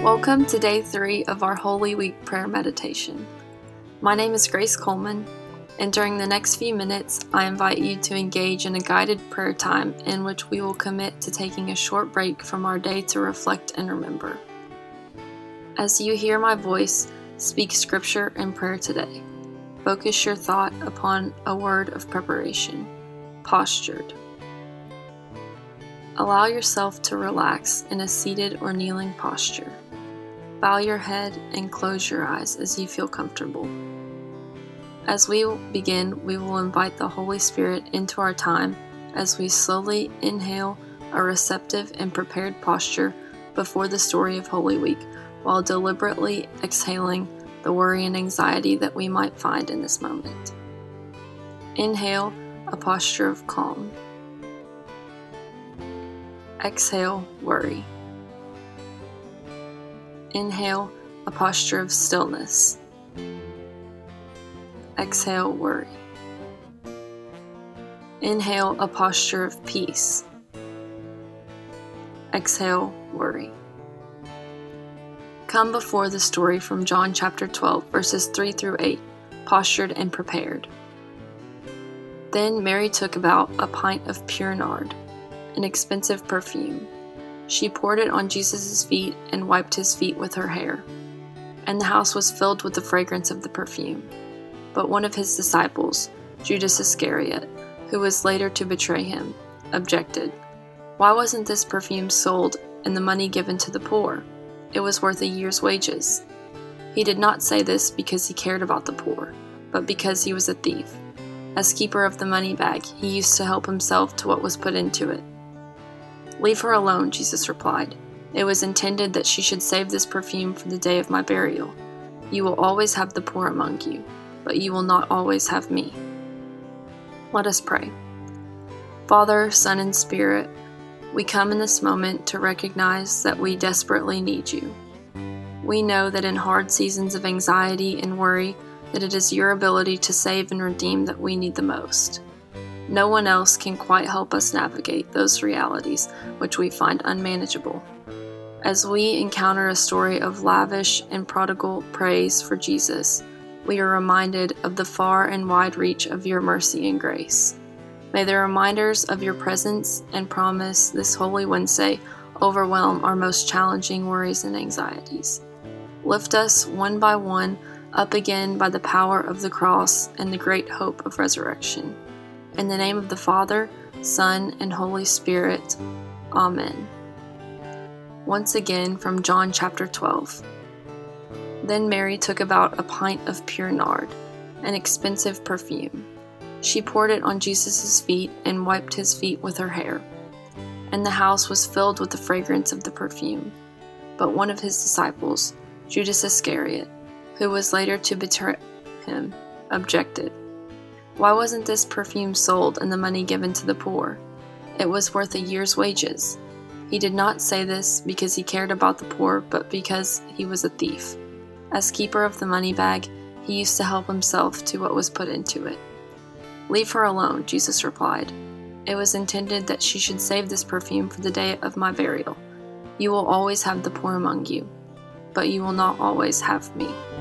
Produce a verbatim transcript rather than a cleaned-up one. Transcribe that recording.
Welcome to day three of our Holy Week prayer meditation. My name is Grace Coleman, and during the next few minutes, I invite you to engage in a guided prayer time in which we will commit to taking a short break from our day to reflect and remember. As you hear my voice, speak scripture and prayer today. Focus your thought upon a word of preparation. Postured. Allow yourself to relax in a seated or kneeling posture. Bow your head and close your eyes as you feel comfortable. As we begin, we will invite the Holy Spirit into our time as we slowly inhale a receptive and prepared posture before the story of Holy Week, while deliberately exhaling the worry and anxiety that we might find in this moment. Inhale a posture of calm. Exhale worry. Inhale a posture of stillness. Exhale worry. Inhale a posture of peace. Exhale worry. Come before the story from John chapter twelve, verses three through eight, postured and prepared. Then Mary took about a pint of pure nard, an expensive perfume. She poured it on Jesus' feet and wiped his feet with her hair. And the house was filled with the fragrance of the perfume. But one of his disciples, Judas Iscariot, who was later to betray him, objected. Why wasn't this perfume sold and the money given to the poor? It was worth a year's wages. He did not say this because he cared about the poor, but because he was a thief. As keeper of the money bag, he used to help himself to what was put into it. Leave her alone, Jesus replied. It was intended that she should save this perfume for the day of my burial. You will always have the poor among you, but you will not always have me. Let us pray. Father, Son, and Spirit, we come in this moment to recognize that we desperately need you. We know that in hard seasons of anxiety and worry, that it is your ability to save and redeem that we need the most. No one else can quite help us navigate those realities which we find unmanageable. As we encounter a story of lavish and prodigal praise for Jesus, we are reminded of the far and wide reach of your mercy and grace. May the reminders of your presence and promise this Holy Wednesday overwhelm our most challenging worries and anxieties. Lift us one by one up again by the power of the cross and the great hope of resurrection. In the name of the Father, Son, and Holy Spirit. Amen. Once again from John chapter twelve. Then Mary took about a pint of pure nard, an expensive perfume. She poured it on Jesus' feet and wiped his feet with her hair. And the house was filled with the fragrance of the perfume. But one of his disciples, Judas Iscariot, who was later to betray him, objected. Why wasn't this perfume sold and the money given to the poor? It was worth a year's wages. He did not say this because he cared about the poor, but because he was a thief. As keeper of the money bag, he used to help himself to what was put into it. Leave her alone, Jesus replied. It was intended that she should save this perfume for the day of my burial. You will always have the poor among you, but you will not always have me.